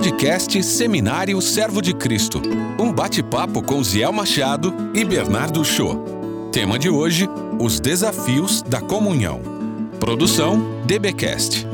Podcast Seminário Servo de Cristo. Um bate-papo com Ziel Machado e Bernardo Cho. Tema de hoje, os desafios da comunhão. Produção DBcast.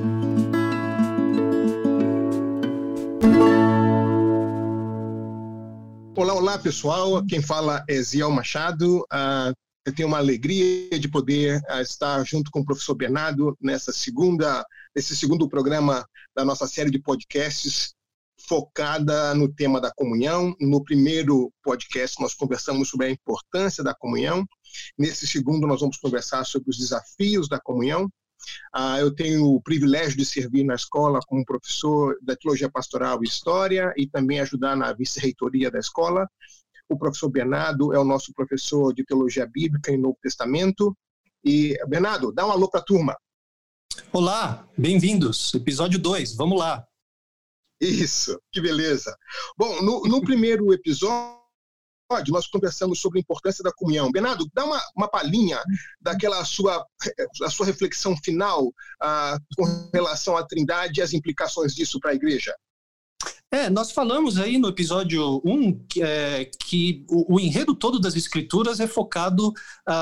Olá pessoal, quem fala é Ziel Machado. Eu tenho uma alegria de poder estar junto com o professor Bernardo nesse segundo programa da nossa série de podcasts focada no tema da comunhão. No primeiro podcast nós conversamos sobre a importância da comunhão. Nesse segundo nós vamos conversar sobre os desafios da comunhão. Eu tenho o privilégio de servir na escola como professor da Teologia Pastoral e História e também ajudar na vice-reitoria da escola. O professor Bernardo é o nosso professor de Teologia Bíblica e Novo Testamento. E, Bernardo, dá um alô para a turma. Olá, bem-vindos. Episódio 2, vamos lá. Isso, que beleza. Bom, no primeiro episódio, nós conversamos sobre a importância da comunhão. Bernardo, dá uma palhinha daquela sua reflexão final com relação à Trindade e as implicações disso para a igreja. Nós falamos aí no episódio 1 que o enredo todo das Escrituras é focado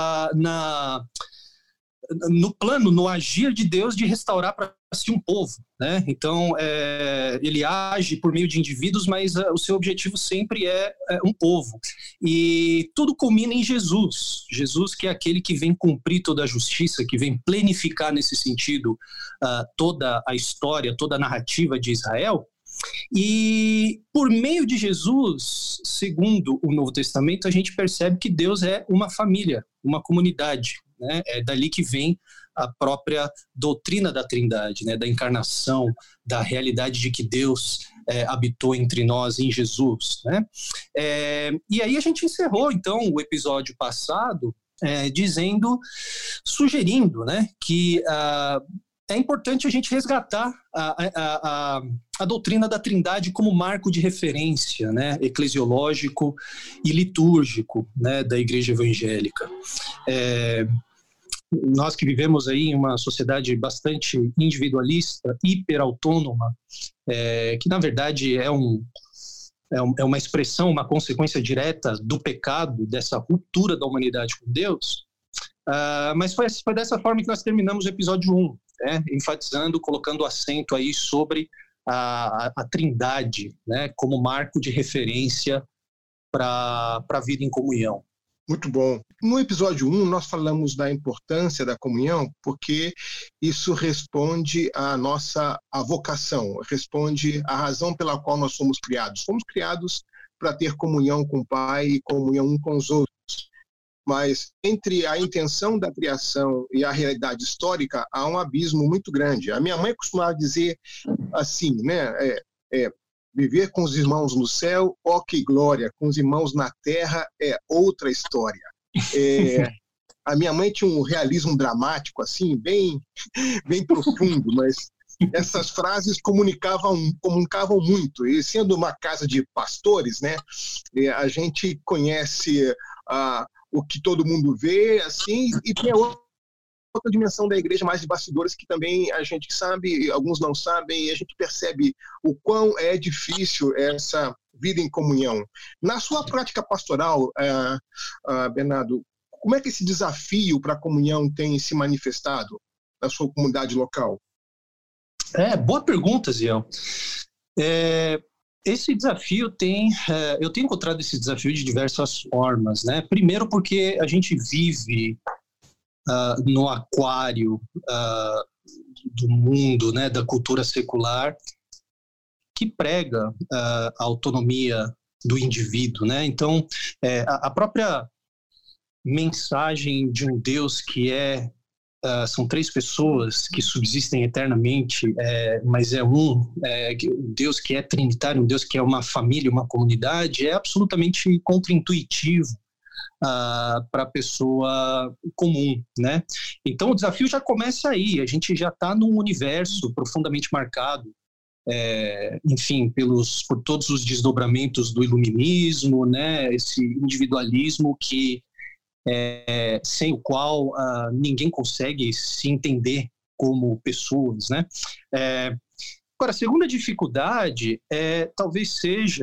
no plano, no agir de Deus de restaurar para si um povo, né? Então, ele age por meio de indivíduos, mas o seu objetivo sempre é um povo. E tudo culmina em Jesus. Jesus, que é aquele que vem cumprir toda a justiça, que vem planificar nesse sentido toda a história, toda a narrativa de Israel. E por meio de Jesus, segundo o Novo Testamento, a gente percebe que Deus é uma família, uma comunidade, né? É dali que vem a própria doutrina da Trindade, né? Da encarnação, da realidade de que Deus habitou entre nós em Jesus, né? E aí a gente encerrou, então, o episódio passado sugerindo, né, que é importante a gente resgatar a doutrina da Trindade como marco de referência, né, eclesiológico e litúrgico, né, da Igreja Evangélica. Nós que vivemos aí em uma sociedade bastante individualista, hiperautônoma, que na verdade é uma expressão, uma consequência direta do pecado, dessa ruptura da humanidade com Deus, mas foi dessa forma que nós terminamos o episódio 1, né, enfatizando, colocando acento aí sobre a Trindade, né, como marco de referência para a vida em comunhão. Muito bom. No episódio 1, nós falamos da importância da comunhão, porque isso responde à nossa vocação, responde à razão pela qual nós somos criados. Fomos criados para ter comunhão com o Pai e comunhão um com os outros. Mas entre a intenção da criação e a realidade histórica, há um abismo muito grande. A minha mãe costumava dizer assim, né? Viver com os irmãos no céu, ó que glória, com os irmãos na terra é outra história. A minha mãe tinha um realismo dramático, assim, bem profundo, mas essas frases comunicavam muito. E sendo uma casa de pastores, né, a gente conhece o que todo mundo vê, assim, e tem outra dimensão da igreja, mais de bastidores, que também a gente sabe, alguns não sabem, e a gente percebe o quão é difícil essa vida em comunhão. Na sua prática pastoral, Bernardo, como é que esse desafio para a comunhão tem se manifestado na sua comunidade local? Boa pergunta, Ziel. Esse desafio eu tenho encontrado esse desafio de diversas formas, né? Primeiro porque a gente vive no aquário do mundo, né, da cultura secular, que prega a autonomia do indivíduo, né? Então, a própria mensagem de um Deus que são três pessoas que subsistem eternamente, mas um Deus que é trinitário, um Deus que é uma família, uma comunidade, é absolutamente contraintuitivo para a pessoa comum, né? Então o desafio já começa aí, a gente já está num universo profundamente marcado, enfim, por todos os desdobramentos do iluminismo, né? Esse individualismo que sem o qual ninguém consegue se entender como pessoas, né? Agora, a segunda dificuldade talvez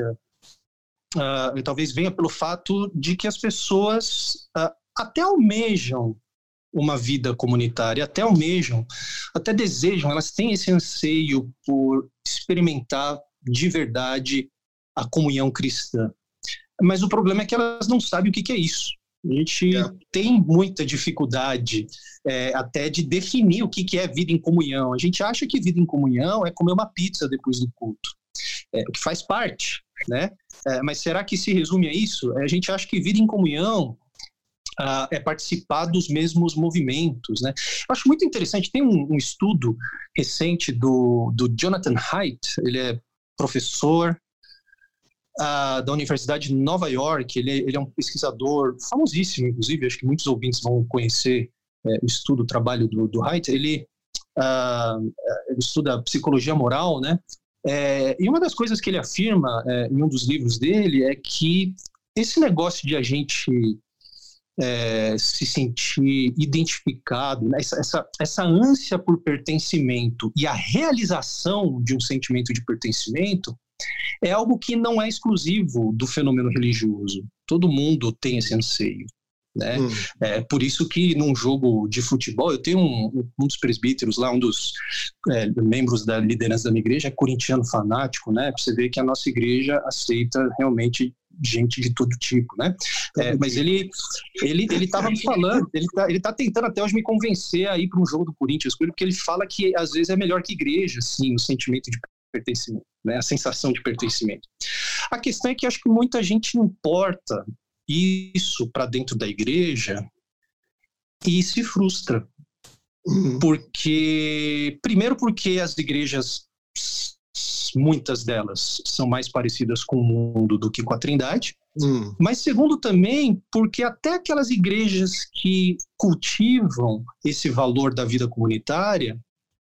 venha pelo fato de que as pessoas até almejam uma vida comunitária, até desejam, elas têm esse anseio por experimentar de verdade a comunhão cristã. Mas o problema é que elas não sabem o que é isso. A gente tem muita dificuldade até de definir o que é vida em comunhão. A gente acha que vida em comunhão é comer uma pizza depois do culto, que faz parte, né? Mas será que se resume a isso? A gente acha que vida em comunhão é participar dos mesmos movimentos, né? Eu acho muito interessante, tem um estudo recente do Jonathan Haidt, ele é professor da Universidade de Nova York, ele é um pesquisador famosíssimo, inclusive, acho que muitos ouvintes vão conhecer o trabalho do Haidt. Ele estuda psicologia moral, né? E uma das coisas que ele afirma em um dos livros dele é que esse negócio de a gente se sentir identificado, né? essa ânsia por pertencimento e a realização de um sentimento de pertencimento é algo que não é exclusivo do fenômeno religioso. Todo mundo tem esse anseio, né? Por isso que num jogo de futebol, eu tenho um dos presbíteros lá, um dos membros da liderança da minha igreja, é corintiano fanático, né? Pra você ver que a nossa igreja aceita realmente gente de todo tipo, né? Mas ele estava me falando, ele tá tentando até hoje me convencer a ir para um jogo do Corinthians, porque ele fala que às vezes é melhor que igreja, assim, o sentimento de pertencimento, né? A sensação de pertencimento. A questão é que acho que muita gente importa isso para dentro da igreja e se frustra. Primeiro porque as igrejas, muitas delas, são mais parecidas com o mundo do que com a Trindade. Mas segundo também porque até aquelas igrejas que cultivam esse valor da vida comunitária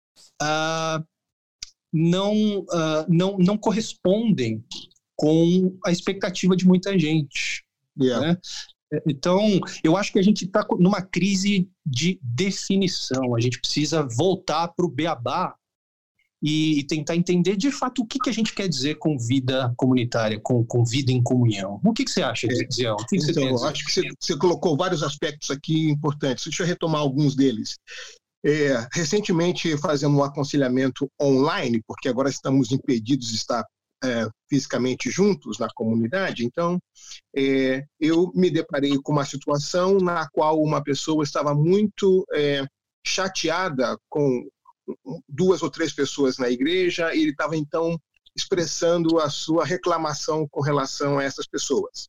não correspondem com a expectativa de muita gente. Né? Então, eu acho que a gente está numa crise de definição. A gente precisa voltar para o beabá e tentar entender de fato o que a gente quer dizer com vida comunitária, com vida em comunhão. O que você acha, Ziel? Então, acho que você colocou vários aspectos aqui importantes. Deixa eu retomar alguns deles. Recentemente, fazendo um aconselhamento online, porque agora estamos impedidos de estar fisicamente juntos na comunidade, então eu me deparei com uma situação na qual uma pessoa estava muito chateada com 2 ou 3 pessoas na igreja, e ele estava então expressando a sua reclamação com relação a essas pessoas.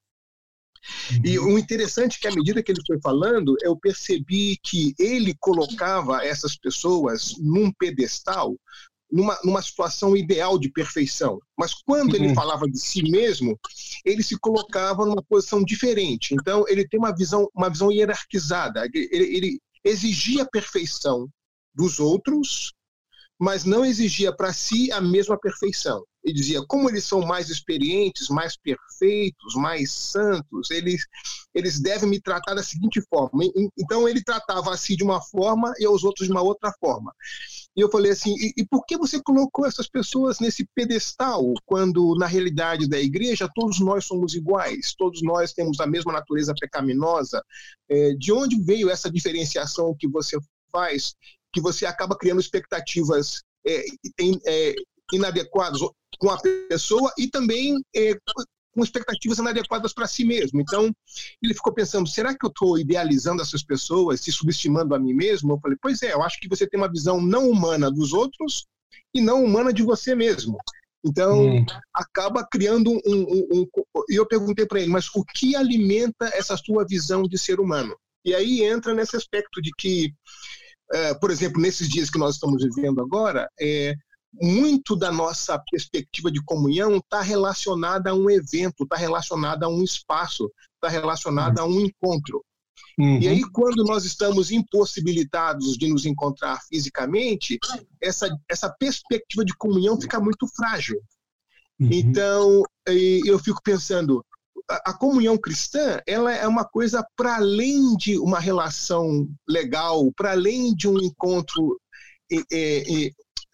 E o interessante é que, à medida que ele foi falando, eu percebi que ele colocava essas pessoas num pedestal, numa situação ideal de perfeição. Mas quando ele falava de si mesmo, ele se colocava numa posição diferente. Então, ele tem uma visão hierarquizada. Ele exigia a perfeição dos outros, mas não exigia para si a mesma perfeição. Ele dizia, como eles são mais experientes, mais perfeitos, mais santos, eles devem me tratar da seguinte forma. Então, ele tratava a si de uma forma e aos outros de uma outra forma. E eu falei assim, e por que você colocou essas pessoas nesse pedestal, quando, na realidade da igreja, todos nós somos iguais, todos nós temos a mesma natureza pecaminosa? De onde veio essa diferenciação que você faz, que você acaba criando expectativas inadequadas com a pessoa e também com expectativas inadequadas para si mesmo? Então, ele ficou pensando, será que eu estou idealizando essas pessoas, se subestimando a mim mesmo? Eu falei, pois eu acho que você tem uma visão não humana dos outros e não humana de você mesmo. Então, acaba criando E eu perguntei para ele, mas o que alimenta essa sua visão de ser humano? E aí entra nesse aspecto de que, por exemplo, nesses dias que nós estamos vivendo agora, muito da nossa perspectiva de comunhão está relacionada a um evento, está relacionada a um espaço, está relacionada a um encontro. E aí, quando nós estamos impossibilitados de nos encontrar fisicamente, essa perspectiva de comunhão fica muito frágil. Então, eu fico pensando, a comunhão cristã, ela é uma coisa para além de uma relação legal, para além de um encontro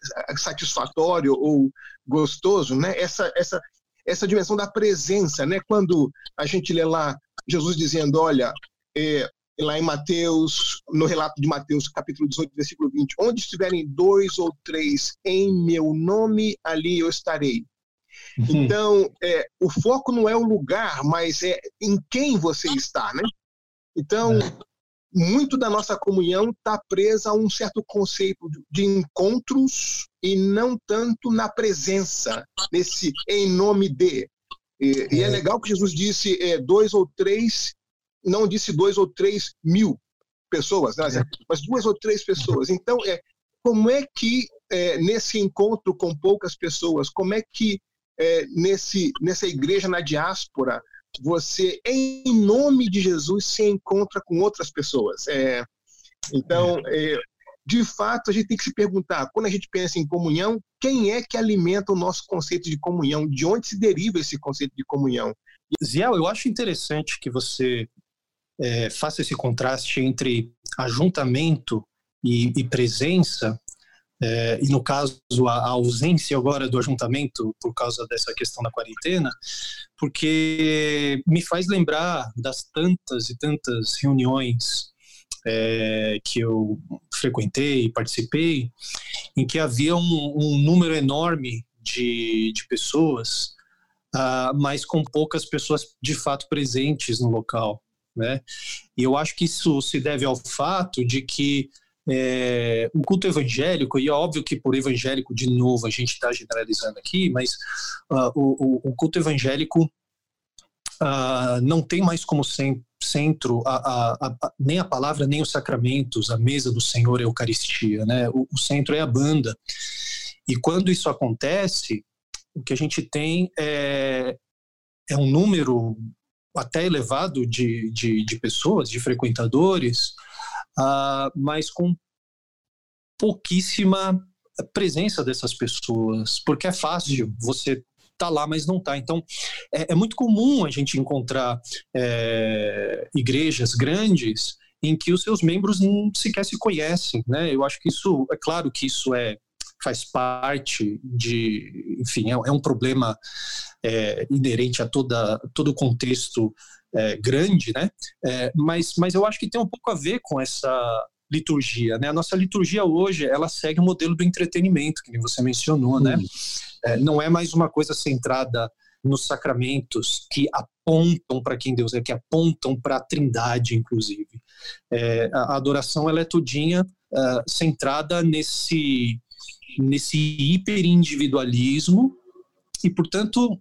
satisfatório ou gostoso, né? Essa dimensão da presença, né? Quando a gente lê lá Jesus dizendo, olha, lá em Mateus, no relato de Mateus, capítulo 18, versículo 20, onde estiverem 2 ou 3 em meu nome, ali eu estarei. Então, o foco não é o lugar, mas é em quem você está, né? Então, muito da nossa comunhão está presa a um certo conceito de encontros e não tanto na presença, nesse em nome de. E é legal que Jesus disse 2 ou 3, não disse 2 ou 3 mil pessoas, né? Mas 2 ou 3 pessoas. Então, como é que nesse encontro com poucas pessoas, como é que nessa igreja na diáspora, você, em nome de Jesus, se encontra com outras pessoas? Então, de fato, a gente tem que se perguntar, quando a gente pensa em comunhão, quem é que alimenta o nosso conceito de comunhão? De onde se deriva esse conceito de comunhão? Ziel, eu acho interessante que você faça esse contraste entre ajuntamento e presença, e no caso a ausência agora do ajuntamento por causa dessa questão da quarentena, porque me faz lembrar das tantas e tantas reuniões que eu frequentei e participei, em que havia um número enorme de pessoas, mas com poucas pessoas de fato presentes no local, né? E eu acho que isso se deve ao fato de que o culto evangélico, e é óbvio que por evangélico, de novo, a gente está generalizando aqui, mas o culto evangélico não tem mais como centro nem a palavra, nem os sacramentos, a mesa do Senhor, a Eucaristia, né? O centro é a banda. E quando isso acontece, o que a gente tem é um número até elevado de pessoas, de frequentadores, mas com pouquíssima presença dessas pessoas, porque é fácil, você tá lá, mas não tá. Então, é muito comum a gente encontrar igrejas grandes em que os seus membros não sequer se conhecem, né? Eu acho que isso, é claro que isso faz parte de, enfim, é um problema inerente a todo o contexto grande, né? Mas eu acho que tem um pouco a ver com essa liturgia, né? A nossa liturgia hoje, ela segue o modelo do entretenimento, que você mencionou, né? Não é mais uma coisa centrada nos sacramentos que apontam para quem Deus é, que apontam para a Trindade, inclusive. A adoração, ela é todinha centrada nesse hiperindividualismo e, portanto,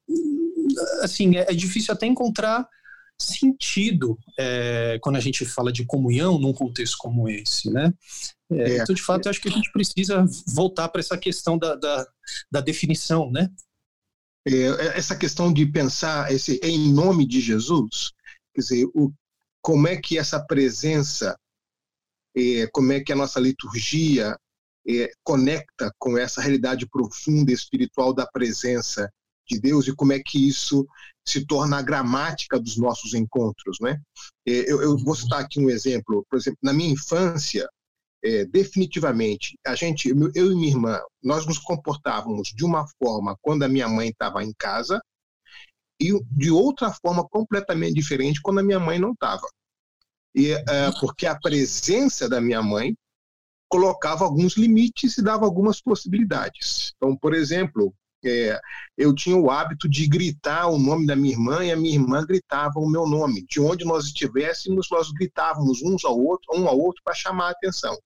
assim, é difícil até encontrar sentido quando a gente fala de comunhão num contexto como esse, né? Então, de fato, eu acho que a gente precisa voltar para essa questão da definição, né? Essa questão de pensar em nome de Jesus, quer dizer, como é que essa presença, como é que a nossa liturgia conecta com essa realidade profunda e espiritual da presença de Deus e como é que isso se torna a gramática dos nossos encontros, né? Eu vou citar aqui um exemplo. Por exemplo, na minha infância, definitivamente, eu e minha irmã, nós nos comportávamos de uma forma quando a minha mãe estava em casa e de outra forma completamente diferente quando a minha mãe não estava. Porque a presença da minha mãe colocava alguns limites e dava algumas possibilidades. Então, por exemplo, eu tinha o hábito de gritar o nome da minha irmã e a minha irmã gritava o meu nome. De onde nós estivéssemos, nós gritávamos um ao outro para chamar a atenção.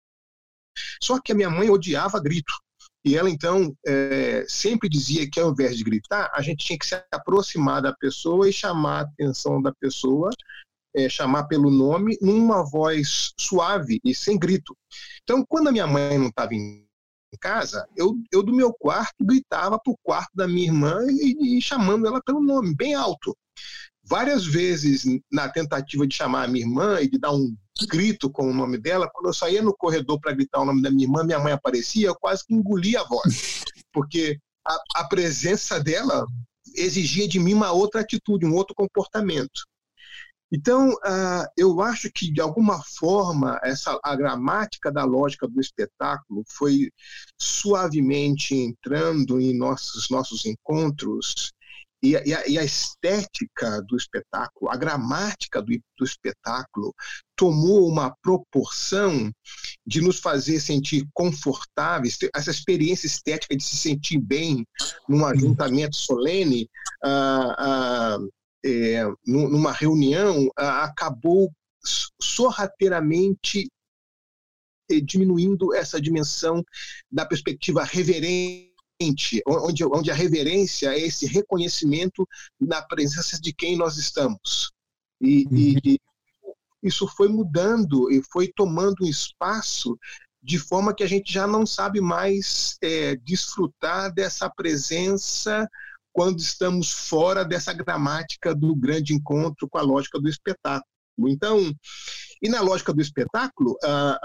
Só que a minha mãe odiava grito. E ela, então, sempre dizia que ao invés de gritar, a gente tinha que se aproximar da pessoa e chamar a atenção da pessoa, chamar pelo nome, numa voz suave e sem grito. Então, quando a minha mãe não estava em casa, eu do meu quarto gritava para o quarto da minha irmã e chamando ela pelo nome, bem alto. Várias vezes, na tentativa de chamar a minha irmã e de dar um grito com o nome dela, quando eu saía no corredor para gritar o nome da minha irmã, minha mãe aparecia, eu quase que engolia a voz, porque a presença dela exigia de mim uma outra atitude, um outro comportamento. Então, eu acho que, de alguma forma, a gramática da lógica do espetáculo foi suavemente entrando em nossos encontros, e a estética do espetáculo, a gramática do espetáculo tomou uma proporção de nos fazer sentir confortáveis, essa experiência estética de se sentir bem num ajuntamento solene, numa reunião, acabou sorrateiramente diminuindo essa dimensão da perspectiva reverente, onde a reverência é esse reconhecimento na presença de quem nós estamos. E isso foi mudando e foi tomando um espaço de forma que a gente já não sabe mais desfrutar dessa presença quando estamos fora dessa gramática do grande encontro com a lógica do espetáculo. Então, e na lógica do espetáculo,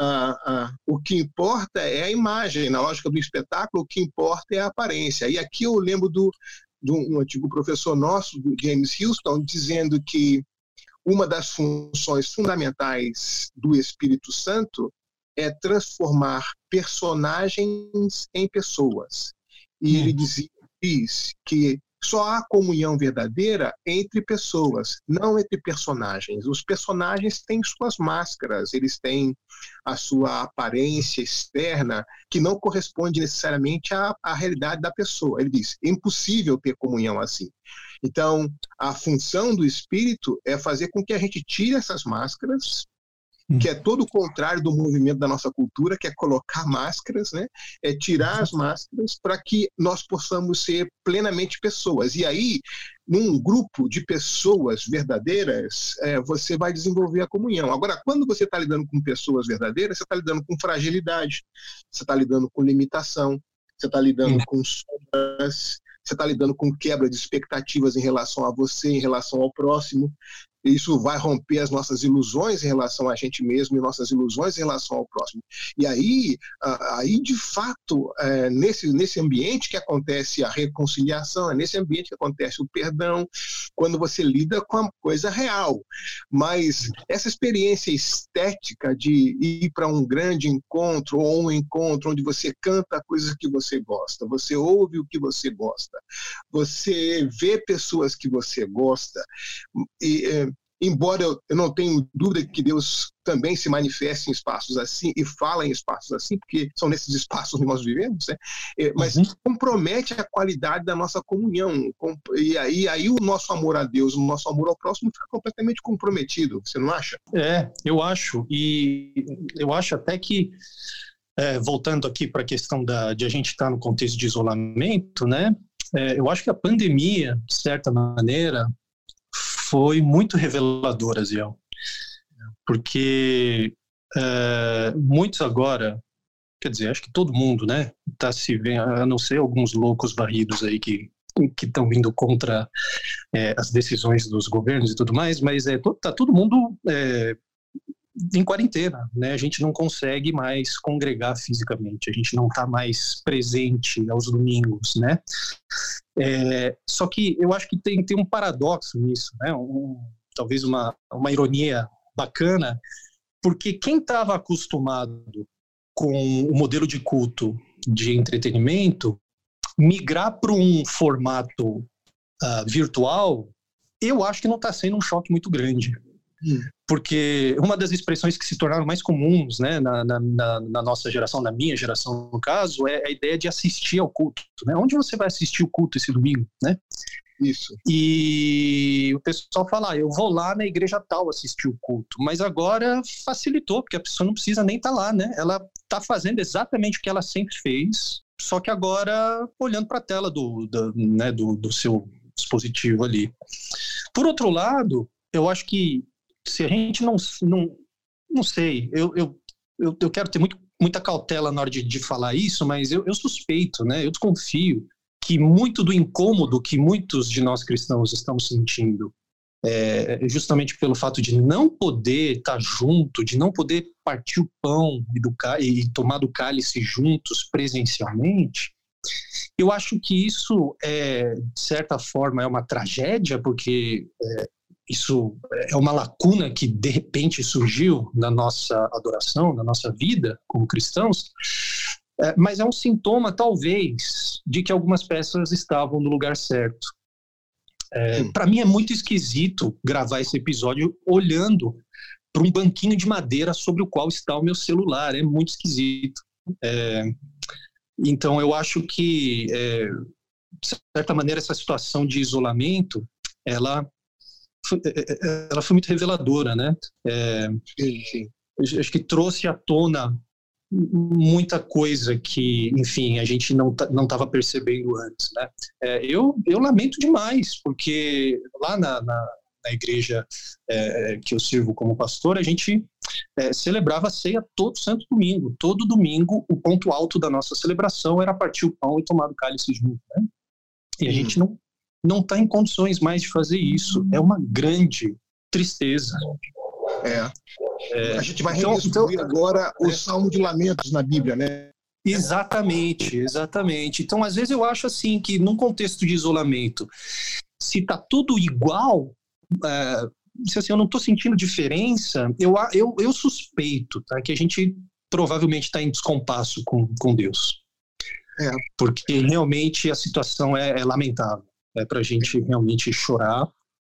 o que importa é a imagem. Na lógica do espetáculo, o que importa é a aparência. E aqui eu lembro de um antigo professor nosso, do James Houston, dizendo que uma das funções fundamentais do Espírito Santo é transformar personagens em pessoas. E ele diz que só há comunhão verdadeira entre pessoas, não entre personagens. Os personagens têm suas máscaras, eles têm a sua aparência externa, que não corresponde necessariamente à realidade da pessoa. Ele diz, é impossível ter comunhão assim. Então, a função do Espírito é fazer com que a gente tire essas máscaras, que é todo o contrário do movimento da nossa cultura, que é colocar máscaras, né? É tirar as máscaras para que nós possamos ser plenamente pessoas. E aí, num grupo de pessoas verdadeiras, você vai desenvolver a comunhão. Agora, quando você está lidando com pessoas verdadeiras, você está lidando com fragilidade, você está lidando com limitação, você está lidando com sombras, você está lidando com quebra de expectativas em relação a você, em relação ao próximo. Isso vai romper as nossas ilusões em relação a gente mesmo e nossas ilusões em relação ao próximo. E aí de fato, nesse ambiente que acontece a reconciliação, é nesse ambiente que acontece o perdão, quando você lida com a coisa real. Mas essa experiência estética de ir para um grande encontro ou um encontro onde você canta coisas que você gosta, você ouve o que você gosta, você vê pessoas que você gosta, embora eu não tenha dúvida que Deus também se manifeste em espaços assim e fala em espaços assim, porque são nesses espaços que nós vivemos, né? Mas compromete a qualidade da nossa comunhão. E aí o nosso amor a Deus, o nosso amor ao próximo fica completamente comprometido, você não acha? Eu acho. E eu acho até que, voltando aqui para a questão de a gente estar no contexto de isolamento, né? Eu acho que a pandemia, de certa maneira, foi muito reveladora, Ziel, porque muitos agora, quer dizer, acho que todo mundo, né, está se vendo, a não ser alguns loucos barridos aí que estão vindo contra as decisões dos governos e tudo mais, mas está todo mundo em quarentena, né? A gente não consegue mais congregar fisicamente, a gente não está mais presente aos domingos, né? Só que eu acho que tem um paradoxo nisso, né? Talvez uma ironia bacana, porque quem estava acostumado com o modelo de culto de entretenimento, migrar para um formato virtual, eu acho que não está sendo um choque muito grande. Porque uma das expressões que se tornaram mais comuns, né, na nossa geração, na minha geração no caso, é a ideia de assistir ao culto, né? Onde você vai assistir o culto esse domingo, né? Isso. E o pessoal fala, eu vou lá na igreja tal assistir o culto, mas agora facilitou, porque a pessoa não precisa nem estar lá, né? Ela está fazendo exatamente o que ela sempre fez, só que agora olhando para a tela do seu dispositivo ali. Por outro lado, eu acho que se a gente não sei, eu quero ter muita cautela na hora de falar isso, mas eu suspeito, né? Eu desconfio que muito do incômodo que muitos de nós cristãos estamos sentindo, justamente pelo fato de não poder estar junto, de não poder partir o pão e tomar do cálice juntos presencialmente, eu acho que isso, de certa forma, é uma tragédia, porque isso é uma lacuna que de repente surgiu na nossa adoração, na nossa vida como cristãos, mas é um sintoma, talvez, de que algumas peças estavam no lugar certo. Para mim é muito esquisito gravar esse episódio olhando para um banquinho de madeira sobre o qual está o meu celular. É muito esquisito. Então eu acho que, de certa maneira, essa situação de isolamento, ela foi muito reveladora, né? Sim. Acho que trouxe à tona muita coisa que, enfim, a gente não estava percebendo antes, né? Eu lamento demais, porque lá na igreja que eu sirvo como pastor, a gente celebrava a ceia todo santo domingo. Todo domingo, o ponto alto da nossa celebração era partir o pão e tomar o cálice junto, né? E a gente não está em condições mais de fazer isso. É uma grande tristeza. A gente vai redescobrir agora o Salmo de Lamentos na Bíblia, né? Exatamente. Então, às vezes eu acho assim que num contexto de isolamento, se está tudo igual, se assim, eu não estou sentindo diferença, eu suspeito, tá, que a gente provavelmente está em descompasso com Deus. Porque realmente a situação é lamentável. É para a gente realmente chorar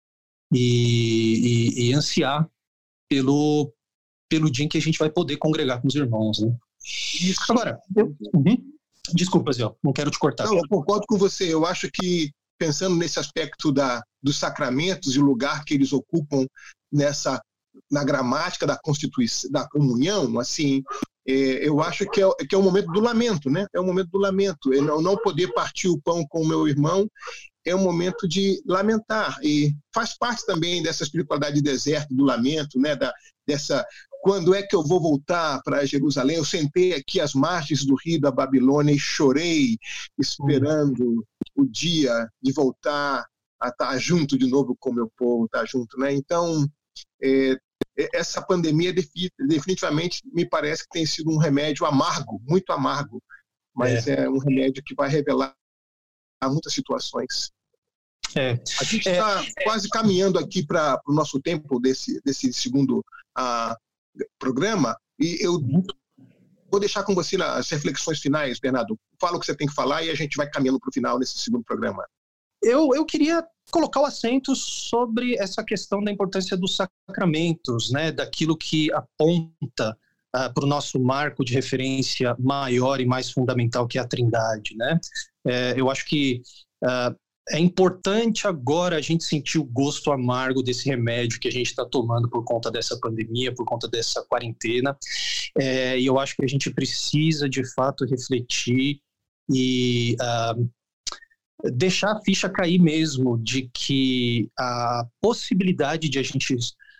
e ansiar pelo dia em que a gente vai poder congregar com os irmãos, né? Isso. Agora, desculpa, Zé, não quero te cortar. Não, eu concordo com você. Eu acho que, pensando nesse aspecto dos sacramentos e o lugar que eles ocupam na gramática da constituição, da comunhão, assim, eu acho que é o momento do lamento, né? É o momento do lamento. Eu não poder partir o pão com o meu irmão é um momento de lamentar, e faz parte também dessa espiritualidade de deserto, do lamento, né? Quando é que eu vou voltar para Jerusalém? Eu sentei aqui às margens do rio da Babilônia e chorei, esperando o dia de voltar a estar junto de novo com o meu povo, estar junto, né? Então, essa pandemia definitivamente me parece que tem sido um remédio amargo, muito amargo, mas é um remédio que vai revelar muitas situações. A gente está quase caminhando aqui para o nosso tempo desse segundo programa, e eu vou deixar com você as reflexões finais, Bernardo. Fala o que você tem que falar e a gente vai caminhando para o final nesse segundo programa. Eu queria colocar o acento sobre essa questão da importância dos sacramentos, né, daquilo que aponta para o nosso marco de referência maior e mais fundamental, que é a Trindade, né? Eu acho que é importante agora a gente sentir o gosto amargo desse remédio que a gente está tomando por conta dessa pandemia, por conta dessa quarentena, e eu acho que a gente precisa, de fato, refletir e deixar a ficha cair mesmo de que a possibilidade de a gente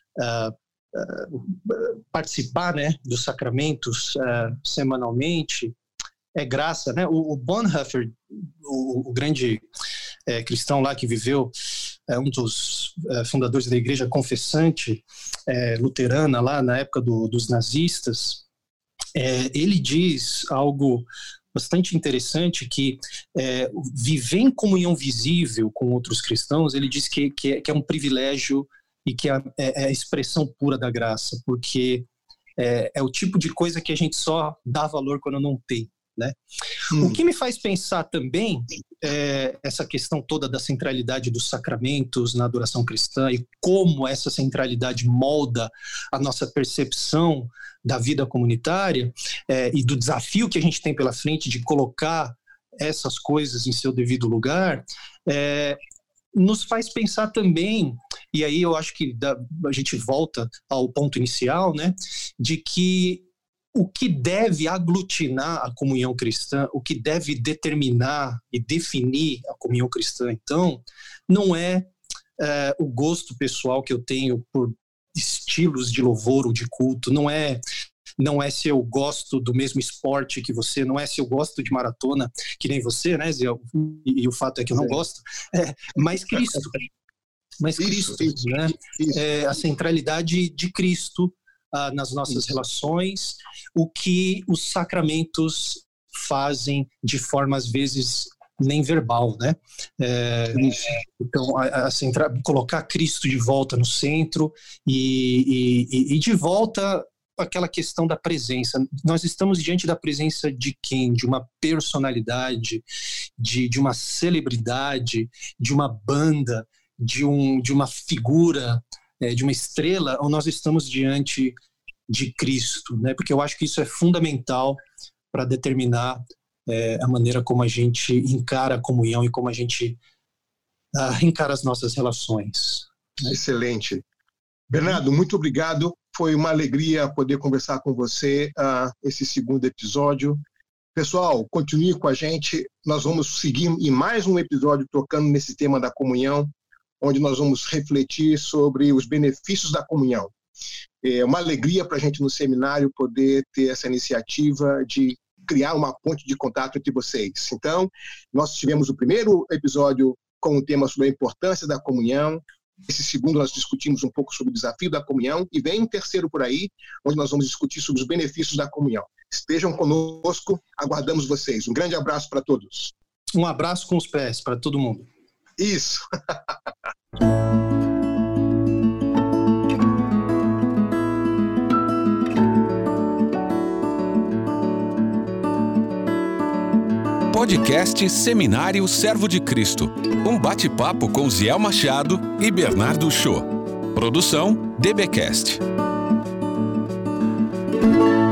participar, né, dos sacramentos semanalmente é graça, né? O Bonhoeffer, o grande cristão lá que viveu, um dos fundadores da igreja confessante luterana lá na época dos nazistas, ele diz algo bastante interessante, que viver em comunhão visível com outros cristãos, ele diz que é um privilégio e que é a expressão pura da graça, porque é o tipo de coisa que a gente só dá valor quando não tem, né? O que me faz pensar também essa questão toda da centralidade dos sacramentos na adoração cristã e como essa centralidade molda a nossa percepção da vida comunitária e do desafio que a gente tem pela frente de colocar essas coisas em seu devido lugar, nos faz pensar também, e aí eu acho que a gente volta ao ponto inicial, né, de que o que deve aglutinar a comunhão cristã, o que deve determinar e definir a comunhão cristã, então, não é o gosto pessoal que eu tenho por estilos de louvor ou de culto, não é se eu gosto do mesmo esporte que você, não é se eu gosto de maratona que nem você, né, Zé? E o fato é que eu não gosto, mas Cristo. Mas Cristo, né? A centralidade de Cristo nas nossas relações, o que os sacramentos fazem de forma, às vezes, nem verbal, né? Então, colocar Cristo de volta no centro e de volta aquela questão da presença. Nós estamos diante da presença de quem? De uma personalidade, de uma celebridade, de uma banda, de uma figura, de uma estrela, ou nós estamos diante de Cristo, né? Porque eu acho que isso é fundamental para determinar a maneira como a gente encara a comunhão e como a gente encara as nossas relações. Excelente. Bernardo, muito obrigado. Foi uma alegria poder conversar com você esse segundo episódio. Pessoal, continue com a gente. Nós vamos seguir em mais um episódio tocando nesse tema da comunhão, onde nós vamos refletir sobre os benefícios da comunhão. É uma alegria para a gente no seminário poder ter essa iniciativa de criar uma ponte de contato entre vocês. Então, nós tivemos o primeiro episódio com o tema sobre a importância da comunhão. Esse segundo nós discutimos um pouco sobre o desafio da comunhão e vem um terceiro por aí, onde nós vamos discutir sobre os benefícios da comunhão. Estejam conosco, aguardamos vocês. Um grande abraço para todos. Um abraço com os pés para todo mundo. Isso. Podcast Seminário Servo de Cristo. Um bate-papo com Ziel Machado e Bernardo Shaw. Produção DBcast.